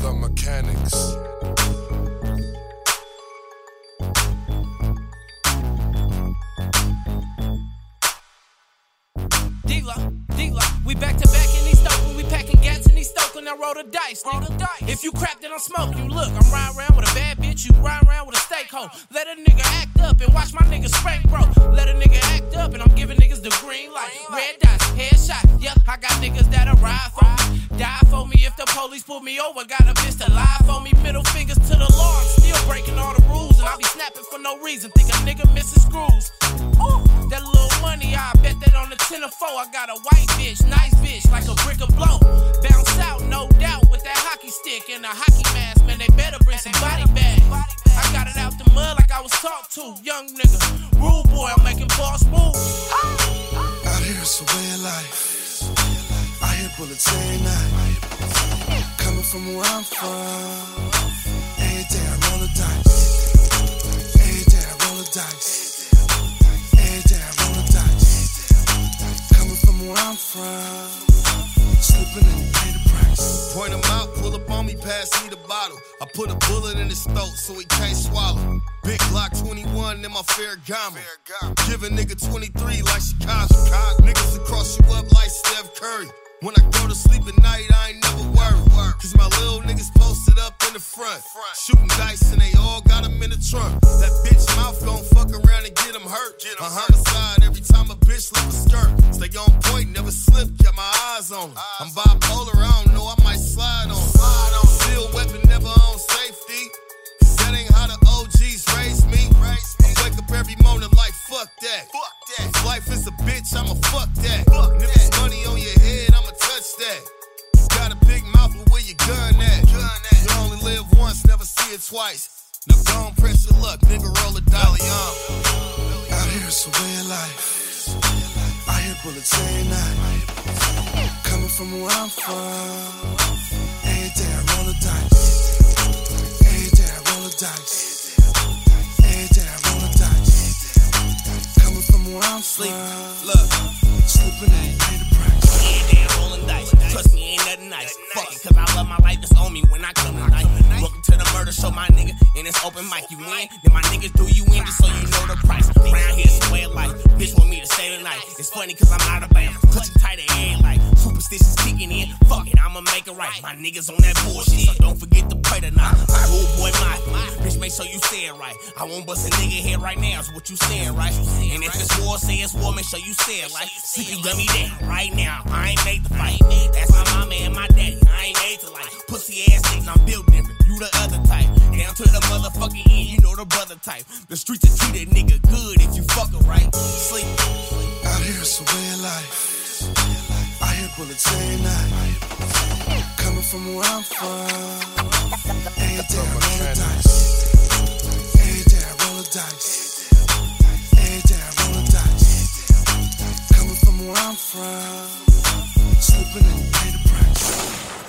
The Mechanics. D-Lock, we back to back in these Stoke. We packing gats in these Stoke and I roll the dice, nigga. If you crap, then I'm smoking. Look, I'm riding around with a bad bitch, you riding around with a steak hoe. Let a nigga act up and watch my niggas spank, bro. Let a nigga act up and I'm giving niggas the green light. Red dots, headshot, yeah, I got niggas that'll ride for me. Die for me if the police pull me over. Got a bitch to lie for me. Middle fingers to the law, I'm still breaking all the rules. And I be snapping for no reason, think a nigga missing screws. Ooh, that little money, I bet that on the 10 or 4. I got a white bitch, nice bitch, like a brick of blow. Bounce out, no doubt, with that hockey stick and a hockey mask. Man, they better bring some body bags. I got it out the mud like I was taught to. Young nigga, rule boy, I'm making boss moves. Out here it's a way of life. I hear bullets every night. Coming from where I'm from. Every day I roll the dice. Every day I roll the dice. Every day I roll the dice. Coming from where I'm from. Slipping and pay the price. Point him out, pull up on me, pass me the bottle. I put a bullet in his throat so he can't swallow. Big Glock 21 in my Ferragamo. Give a nigga 23 like Chicago. Niggas will cross you up like Steph Curry. When I go to sleep at night, I ain't never worried. Cause my little niggas posted up in the front. Shooting dice and they all got them in the trunk. That bitch mouth gon' fuck around and get them hurt. A homicide every time a bitch lift a skirt. Stay on point, never slip, kept my eyes on her. I'm bipolar, I don't know, I might slide on her. Seal weapon, never on safety. Cause that ain't how the OGs raised me. I wake up every morning like fuck that. If life is a bitch, I'ma fuck that. And if it's money on your head, I'ma touch that. You got a big mouth, but where your gun at? You only live once, never see it twice. Now go on, press your luck, nigga, roll a dolly on. Out here it's a way of life. I hear bullets every night. Coming from where I'm from. Every day I roll the dice. Every day I roll the dice. Every day I roll the dice. Coming from where I'm from. Look, slipping and pay the price. Every day I'm rolling dice. Trust me, ain't nothing nice. Fuck it, cause I love my life. It's on me when I come tonight. Welcome to the murder show, my nigga. And it's open mic. You win, then my niggas do you in just so you know the price. Round here, it's a way of life. Bitch want me to stay tonight. It's funny cause I'm out of bounds. Clutch tight at head like superstitions kicking in. Fuck it, I'ma make it right. My niggas on that bullshit, so don't forget to pray tonight. Rude boy, my bitch, make sure you say it right. I won't bust a nigga head right now, is what you saying, right? And if it's war, say it's war, make sure you say it right. Sleepy dummy down right now. I ain't made to fight. That's my mama and my daddy. I ain't made to like pussy ass niggas. I'm built different. You the other type. Down to the motherfucking end, you know the brother type. The streets will treat a nigga good if you fucking right. Sleep. Out here it's a way of life. I hear bullets every night. Coming from where I'm from. Every day I roll the dice. Every day I roll the dice. Every day I roll the dice. Coming from where I'm from. Slipping and pay the price.